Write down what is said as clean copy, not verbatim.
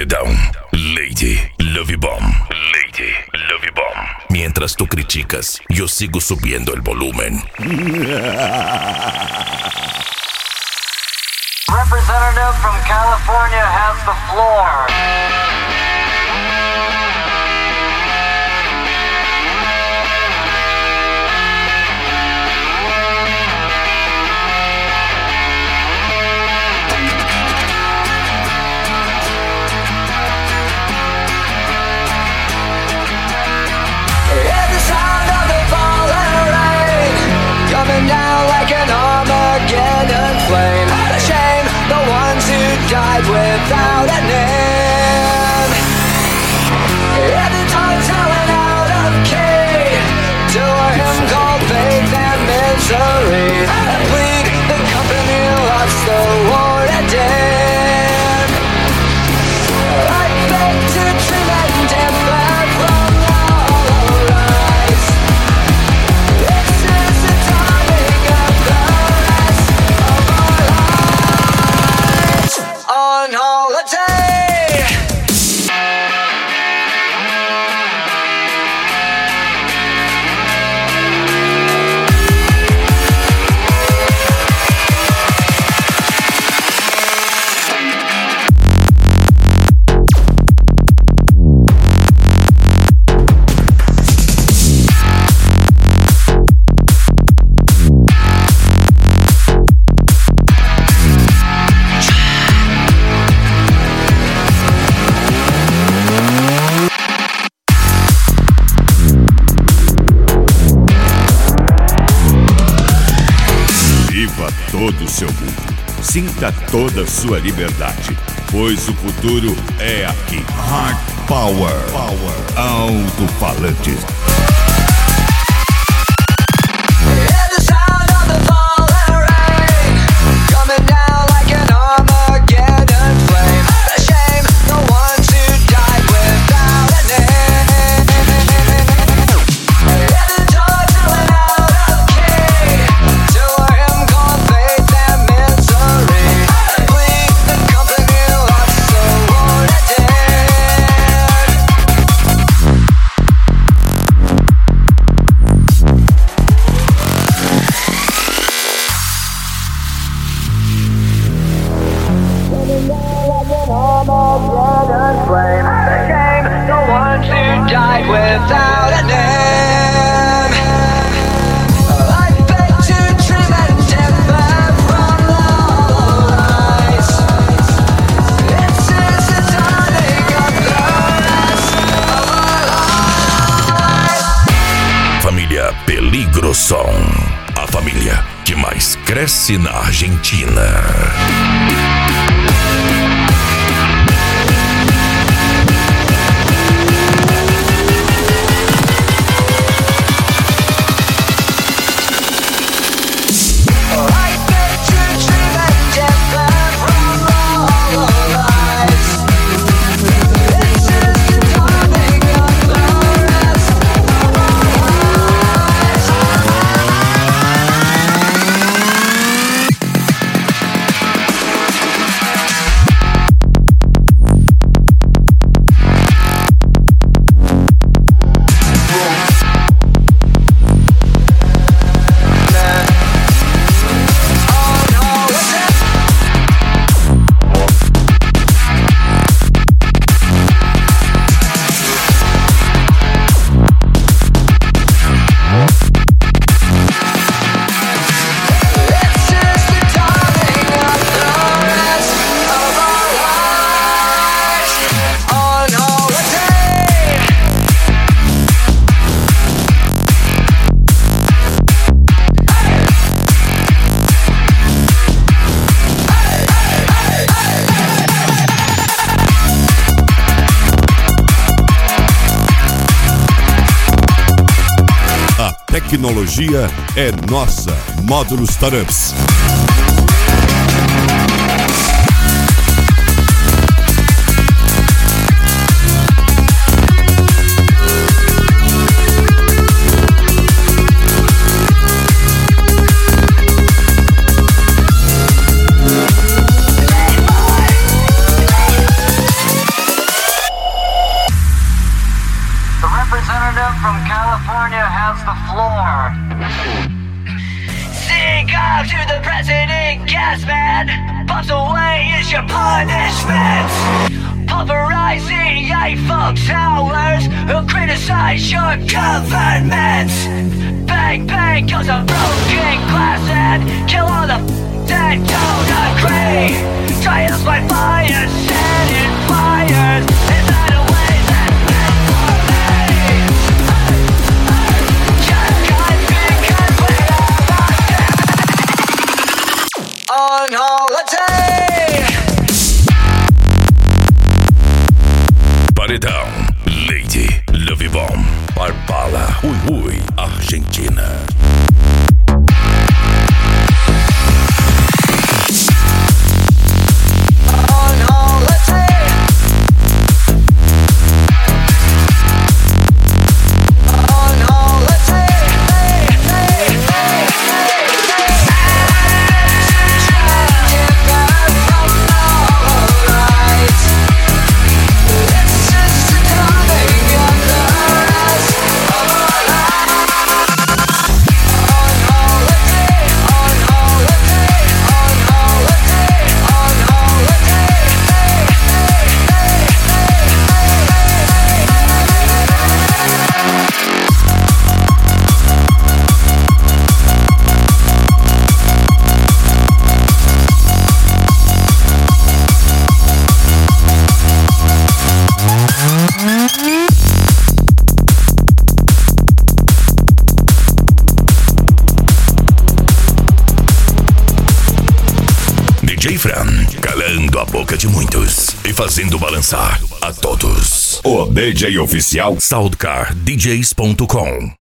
paredão. Lady Love Bomb. Lady Love Bomb. Mientras tú criticas, yo sigo subiendo el volumen. Representative from California has the floor. Coming down like an Armageddon flame. A shame, the ones who died without a name. Every tongue's howling out of key to a hymn called faith and misery. And plead the company lost the war and dead. I beg to trim and temper from the hollow rise. This is the timing of the rest of our lives on holiday. Viva todo o seu mundo. Sinta toda a sua liberdade, pois o futuro é aqui. Hard Power. Alto-falantes. Without a name, I beg to trim and temper from the hollow rise. This is the dawning of the rest of our lives. Família Peligro Som. A família que mais cresce na Argentina. Tecnologia é nossa. Módulos Startups. and bumps away is your punishment. Pulverizing Eiffel Towers who criticize your government. Bang, bang goes a broken glass and kill all the that don't agree. Trials by fire, set in fires. Is that a way that's meant for me? Just cause because we're on holiday. Paredão, Lady Love Bomb, Barbala, Ui, Argentina. DJ Fran, calando a boca de muitos e fazendo balançar a todos. O DJ oficial SoundcarDJs.com